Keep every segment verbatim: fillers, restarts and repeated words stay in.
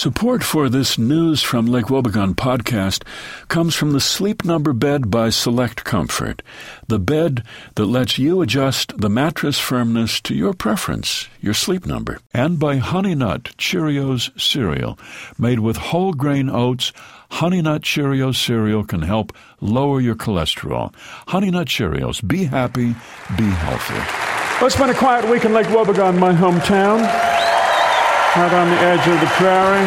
Support for this News from Lake Wobegon podcast comes from the Sleep Number bed by Select Comfort, the bed that lets you adjust the mattress firmness to your preference, your sleep number, and by Honey Nut Cheerios cereal. Made with whole grain oats, Honey Nut Cheerios cereal can help lower your cholesterol. Honey Nut Cheerios. Be happy, be healthy. Well, it's been a quiet week in Lake Wobegon, my hometown. Out on the edge of the prairie.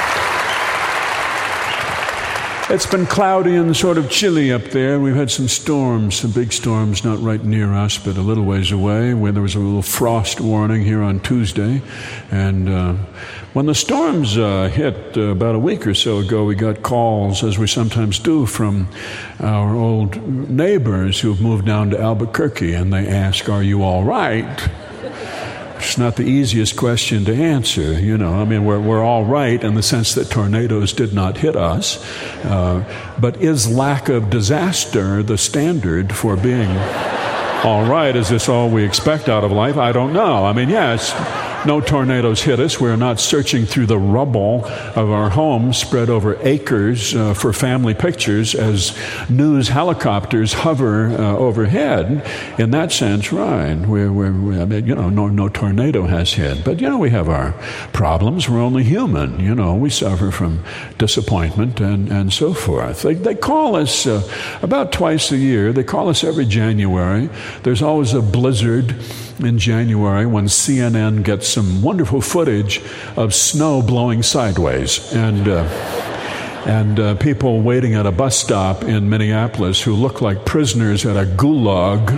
It's been cloudy and sort of chilly up there. We've had some storms, some big storms, not right near us, but a little ways away, where there was a little frost warning here on Tuesday. And uh, when the storms uh, hit uh, about a week or so ago, we got calls, as we sometimes do, from our old neighbors who've moved down to Albuquerque, and they ask, "Are you all right?" It's not the easiest question to answer, you know. I mean, we're we're all right in the sense that tornadoes did not hit us. Uh, but is lack of disaster the standard for being all right? Is this all we expect out of life? I don't know. I mean, yes, no tornadoes hit us. We're not searching through the rubble of our homes spread over acres uh, for family pictures as news helicopters hover uh, overhead. In that sense, right. We're, we're, we're, I mean, you know, no, no tornado has hit. But, you know, we have our problems. We're only human. You know, we suffer from disappointment and, and so forth. They, they call us uh, about twice a year. They call us every January. There's always a blizzard in January when C N N gets some wonderful footage of snow blowing sideways, and uh, and uh, people waiting at a bus stop in Minneapolis who look like prisoners at a gulag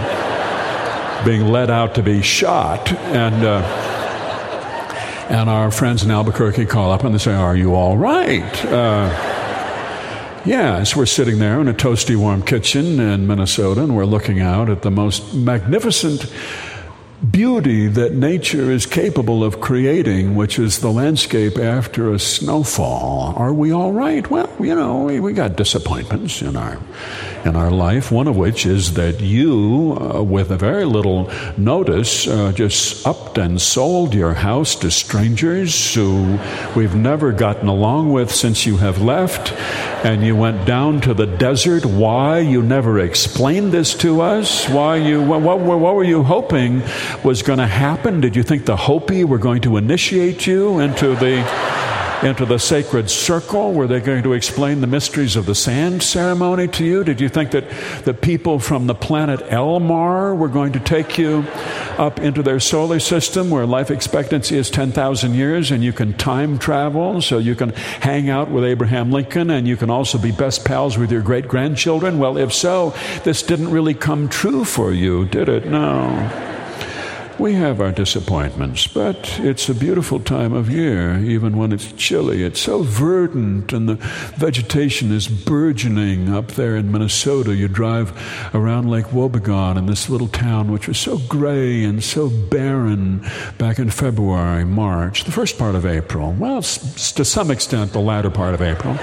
uh, being led out to be shot. And uh, and our friends in Albuquerque call up and they say, "Are you all right?" Uh, Yes, we're sitting there in a toasty warm kitchen in Minnesota, and we're looking out at the most magnificent beauty that nature is capable of creating, which is the landscape after a snowfall. Are we all right? Well, you know, we, we got disappointments in our in our life, one of which is that you, uh, with a very little notice, uh, just upped and sold your house to strangers who we've never gotten along with since you have left, and you went down to the desert. Why? You never explained this to us. Why you? What, what, what were you hoping was going to happen? Did you think the Hopi were going to initiate you into the into the sacred circle? Were they going to explain the mysteries of the sand ceremony to you? Did you think that the people from the planet Elmar were going to take you up into their solar system where life expectancy is ten thousand years and you can time travel so you can hang out with Abraham Lincoln and you can also be best pals with your great-grandchildren? Well, if so, this didn't really come true for you, did it? No. We have our disappointments, but it's a beautiful time of year, even when it's chilly. It's so verdant, and the vegetation is burgeoning up there in Minnesota. You drive around Lake Wobegon in this little town, which was so gray and so barren back in February, March, the first part of April. Well, it's, to some extent, the latter part of April.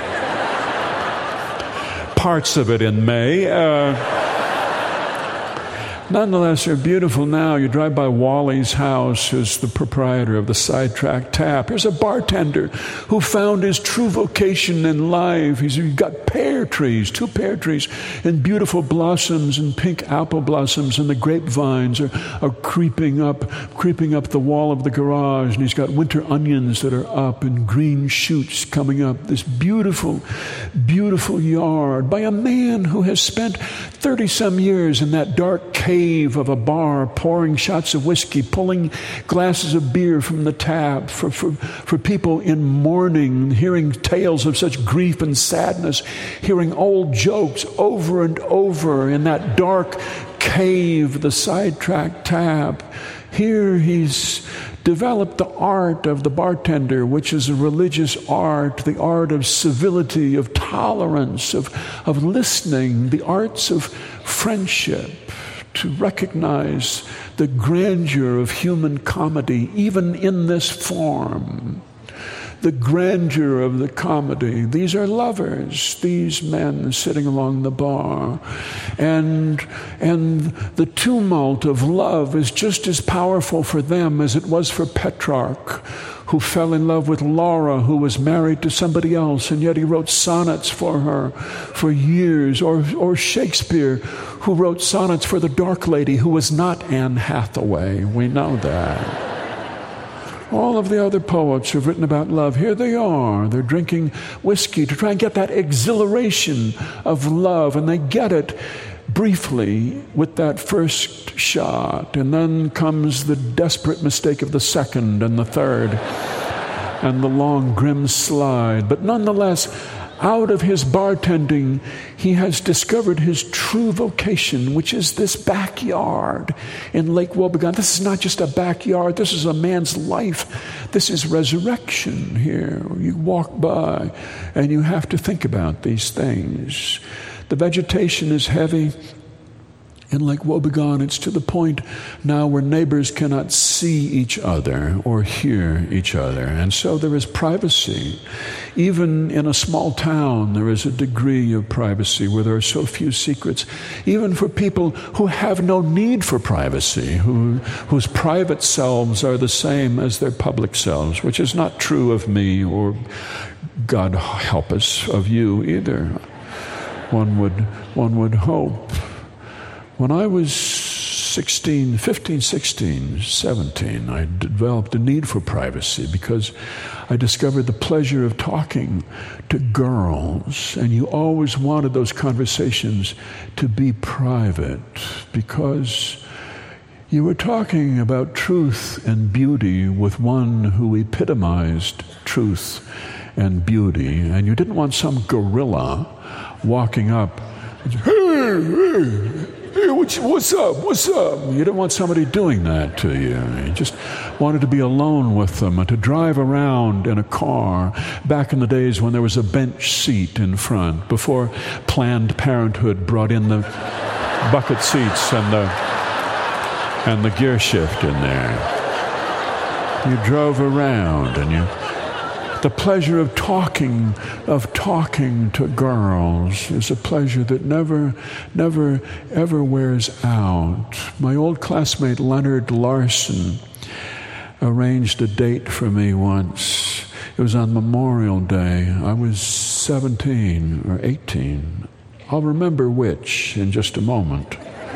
Parts of it in May. Uh, Nonetheless, they're beautiful now. You drive by Wally's house, who's the proprietor of the Sidetrack Tap. Here's a bartender who found his true vocation in life. He's got pear trees, two pear trees, and beautiful blossoms and pink apple blossoms, and the grapevines are, are creeping up, creeping up the wall of the garage. And he's got winter onions that are up and green shoots coming up. This beautiful, beautiful yard by a man who has spent thirty-some years in that dark cave of a bar, pouring shots of whiskey, pulling glasses of beer from the tap for, for, for people in mourning, hearing tales of such grief and sadness, hearing old jokes over and over in that dark cave, the Sidetrack Tap. Here he's developed the art of the bartender, which is a religious art, the art of civility, of tolerance, of, of listening, the arts of friendship, to recognize the grandeur of human comedy, even in this form. the grandeur of the comedy. These are lovers, these men sitting along the bar. And, and the tumult of love is just as powerful for them as it was for Petrarch, who fell in love with Laura, who was married to somebody else, and yet he wrote sonnets for her for years. Or, or Shakespeare, who wrote sonnets for the Dark Lady, who was not Anne Hathaway. We know that. All of the other poets who've written about love, here they are. They're drinking whiskey to try and get that exhilaration of love, and they get it briefly with that first shot, and then comes the desperate mistake of the second and the third and the long grim slide. But nonetheless, out of his bartending, he has discovered his true vocation, which is this backyard in Lake Wobegon. This is not just a backyard. This is a man's life. This is resurrection here. You walk by and you have to think about these things. The vegetation is heavy in Lake Wobegon. It's to the point now where neighbors cannot see each other or hear each other. And so there is privacy. Even in a small town, there is a degree of privacy where there are so few secrets. Even for people who have no need for privacy, who, whose private selves are the same as their public selves, which is not true of me or, God help us, of you either. One would, one would hope. When I was sixteen, fifteen, sixteen, seventeen, I developed a need for privacy because I discovered the pleasure of talking to girls. And you always wanted those conversations to be private because you were talking about truth and beauty with one who epitomized truth and beauty. And you didn't want some gorilla walking up, hey, hey, hey, what's, what's up, what's up? You didn't want somebody doing that to you. You just wanted to be alone with them and to drive around in a car back in the days when there was a bench seat in front, before Planned Parenthood brought in the bucket seats and the, and the gear shift in there. You drove around and you... The pleasure of talking, of talking to girls is a pleasure that never, never, ever wears out. My old classmate Leonard Larson arranged a date for me once. It was on Memorial Day. I was seventeen or eighteen. I'll remember which in just a moment.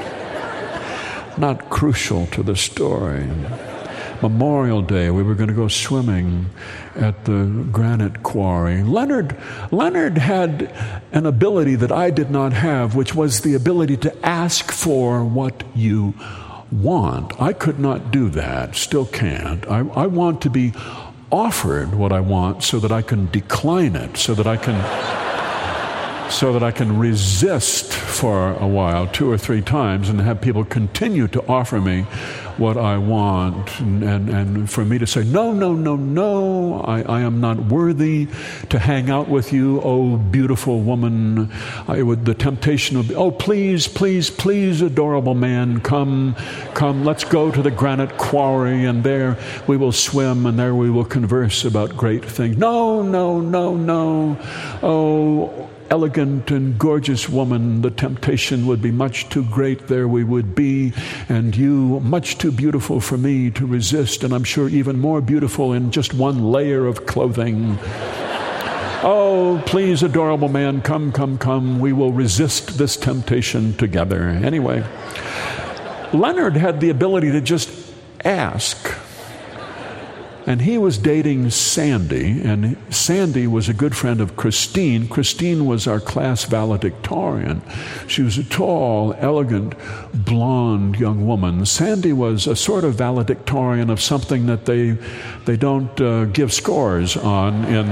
Not crucial to the story. Memorial Day, we were going to go swimming at the granite quarry. Leonard, Leonard had an ability that I did not have, which was the ability to ask for what you want. I could not do that, still can't. I, I want to be offered what I want so that I can decline it, so that I can... so that I can resist for a while, two or three times, and have people continue to offer me what I want, and, and, and for me to say, no, no, no, no, I, I am not worthy to hang out with you, oh, beautiful woman. I would, the temptation would be, oh, please, please, please, adorable man, come, come, let's go to the granite quarry, and there we will swim, and there we will converse about great things. No, no, no, no, oh, elegant and gorgeous woman, the temptation would be much too great. There we would be, and you much too beautiful for me to resist, and I'm sure even more beautiful in just one layer of clothing. Oh, please, adorable man, come, come, come. We will resist this temptation together. Anyway, Leonard had the ability to just ask. And he was dating Sandy, and Sandy was a good friend of Christine. Christine was our class valedictorian. She was a tall, elegant, blonde young woman. Sandy was a sort of valedictorian of something that they they don't uh, give scores on in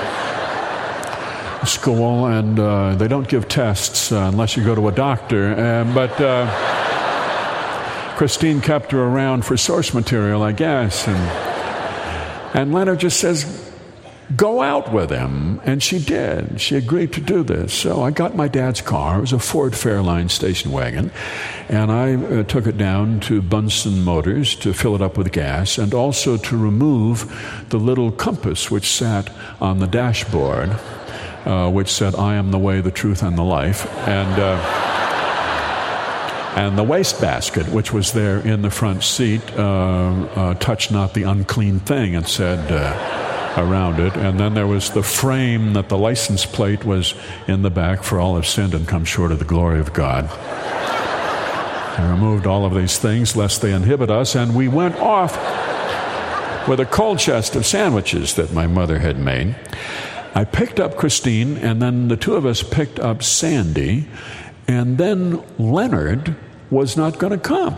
school, and uh, they don't give tests uh, unless you go to a doctor. Uh, but uh, Christine kept her around for source material, I guess, and... And Leonard just says, go out with him. And she did. She agreed to do this. So I got my dad's car. It was a Ford Fairlane station wagon. And I uh, took it down to Bunsen Motors to fill it up with gas and also to remove the little compass which sat on the dashboard, uh, which said, "I am the way, the truth, and the life." And... Uh, And the wastebasket, which was there in the front seat, uh, uh, "Touch not the unclean thing," it said uh, around it. And then there was the frame that the license plate was in the back, "For all have sinned and come short of the glory of God." I removed all of these things lest they inhibit us, and we went off with a cold chest of sandwiches that my mother had made. I picked up Christine, and then the two of us picked up Sandy, and then Leonard was not going to come.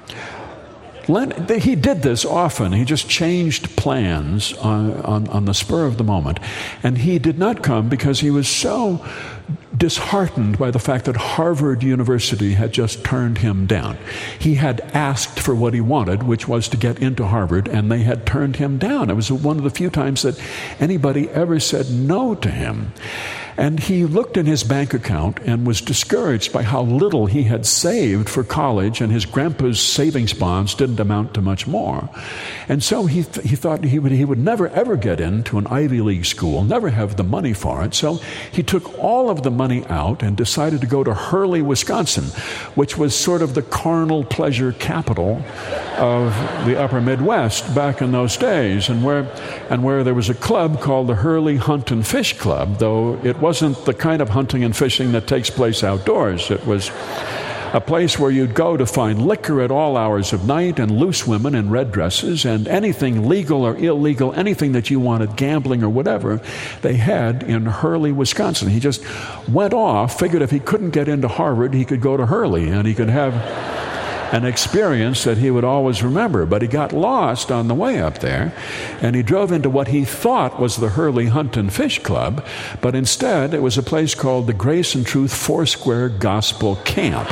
Len, he did this often. He just changed plans on, on, on the spur of the moment. And he did not come because he was so disheartened by the fact that Harvard University had just turned him down. He had asked for what he wanted, which was to get into Harvard, and they had turned him down. It was one of the few times that anybody ever said no to him. And he looked in his bank account and was discouraged by how little he had saved for college, and his grandpa's savings bonds didn't amount to much more. And so he th- he thought he would he would never ever get into an Ivy League school, never have the money for it. So he took all of the money out and decided to go to Hurley, Wisconsin, which was sort of the carnal pleasure capital of the upper Midwest back in those days, and where and where there was a club called the Hurley Hunt and Fish Club, though it wasn't the kind of hunting and fishing that takes place outdoors. It was a place where you'd go to find liquor at all hours of night and loose women in red dresses and anything legal or illegal, anything that you wanted, gambling or whatever, they had in Hurley, Wisconsin. He just went off, figured if he couldn't get into Harvard, he could go to Hurley and he could have an experience that he would always remember. But he got lost on the way up there, and he drove into what he thought was the Hurley Hunt and Fish Club, but instead it was a place called the Grace and Truth Foursquare Gospel Camp.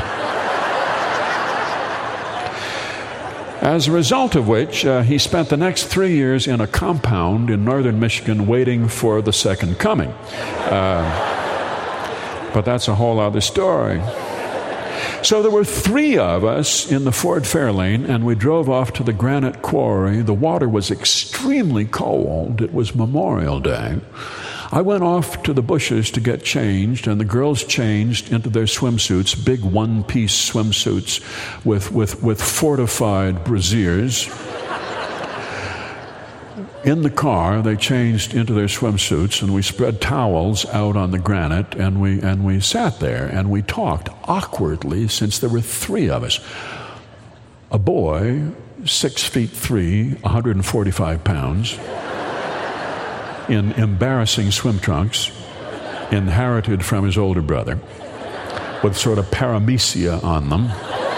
As a result of which, uh, he spent the next three years in a compound in northern Michigan waiting for the second coming. Uh, but that's a whole other story. So there were three of us in the Ford Fairlane, and we drove off to the granite quarry. The water was extremely cold. It was Memorial Day. I went off to the bushes to get changed, and the girls changed into their swimsuits, big one-piece swimsuits with, with, with fortified brassieres. In the car, they changed into their swimsuits, and we spread towels out on the granite, and we and we sat there, and we talked awkwardly, since there were three of us. A boy, six feet three, one hundred forty-five pounds, in embarrassing swim trunks, inherited from his older brother, with sort of paramecia on them.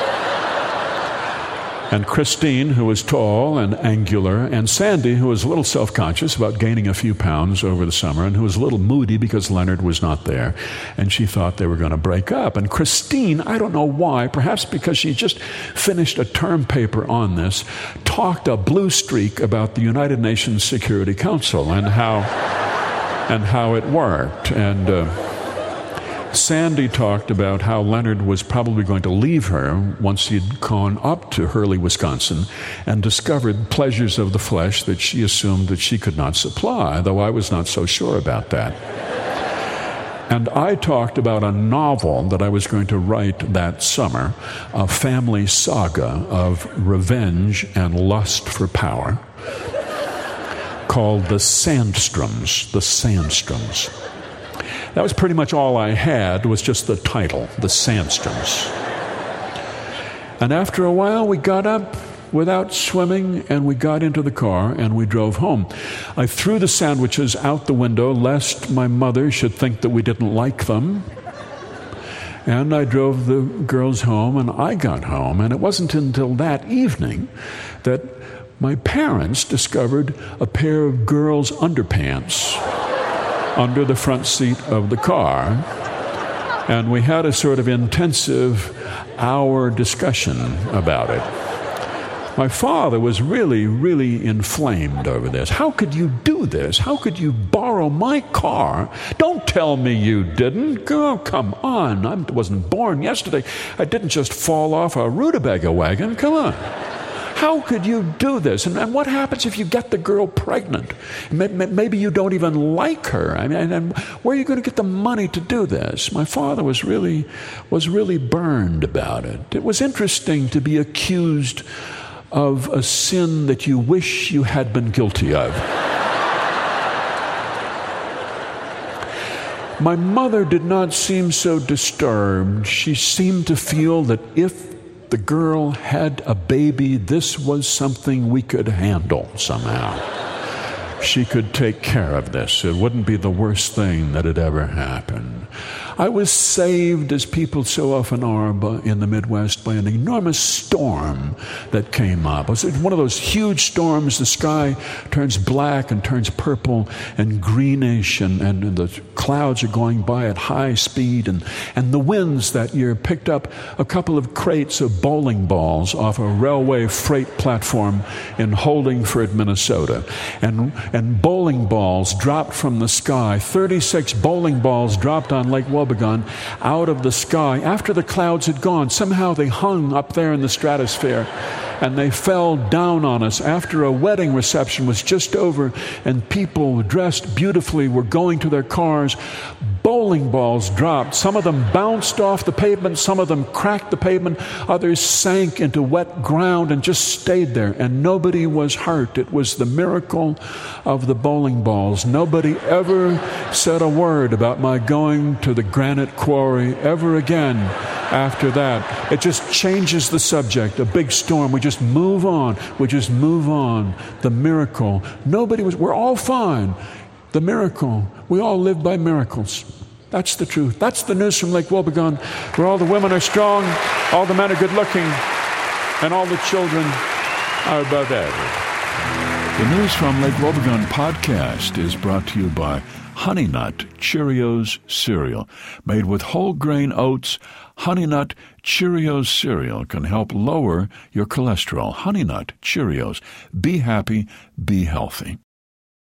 And Christine, who was tall and angular, and Sandy, who was a little self-conscious about gaining a few pounds over the summer, and who was a little moody because Leonard was not there, and she thought they were going to break up. And Christine, I don't know why, perhaps because she just finished a term paper on this, talked a blue streak about the United Nations Security Council and how and how it worked. And uh, Sandy talked about how Leonard was probably going to leave her once he'd gone up to Hurley, Wisconsin, and discovered pleasures of the flesh that she assumed that she could not supply, though I was not so sure about that. And I talked about a novel that I was going to write that summer, a family saga of revenge and lust for power, called The Sandstroms, The Sandstroms. That was pretty much all I had, was just the title, The Sandstroms. And after a while, we got up without swimming, and we got into the car, and we drove home. I threw the sandwiches out the window, lest my mother should think that we didn't like them. And I drove the girls home, and I got home. And it wasn't until that evening that my parents discovered a pair of girls' underpants under the front seat of the car, and we had a sort of intensive hour discussion about it. My father was really, really inflamed over this. How could you do this? How could you borrow my car? Don't tell me you didn't. Oh, come on. I wasn't born yesterday. I didn't just fall off a rutabaga wagon. Come on. How could you do this? And, and what happens if you get the girl pregnant? Maybe you don't even like her. I mean, and where are you going to get the money to do this? My father was really, was really burned about it. It was interesting to be accused of a sin that you wish you had been guilty of. My mother did not seem so disturbed. She seemed to feel that if the girl had a baby, this was something we could handle somehow. She could take care of this. It wouldn't be the worst thing that had ever happened. I was saved, as people so often are in the Midwest, by an enormous storm that came up. It was one of those huge storms. The sky turns black and turns purple and greenish, and, and the clouds are going by at high speed. And, and the winds that year picked up a couple of crates of bowling balls off a railway freight platform in Holdingford, Minnesota. And, and bowling balls dropped from the sky. thirty-six bowling balls dropped on Lake Wobegon out of the sky after the clouds had gone. Somehow they hung up there in the stratosphere, and they fell down on us after a wedding reception was just over, and people dressed beautifully were going to their cars. Bowling balls dropped. Some of them bounced off the pavement. Some of them cracked the pavement. Others sank into wet ground and just stayed there. And nobody was hurt. It was the miracle of the bowling balls. Nobody ever said a word about my going to the granite quarry ever again after that. It just changes the subject. A big storm. We just move on. We just move on. The miracle. Nobody was, we're all fine. The miracle. We all live by miracles. That's the truth. That's the news from Lake Wobegon, where all the women are strong, all the men are good looking, and all the children are above average. The News from Lake Wobegon podcast is brought to you by Honey Nut Cheerios cereal. Made with whole grain oats, Honey Nut Cheerios cereal can help lower your cholesterol. Honey Nut Cheerios. Be happy, be healthy.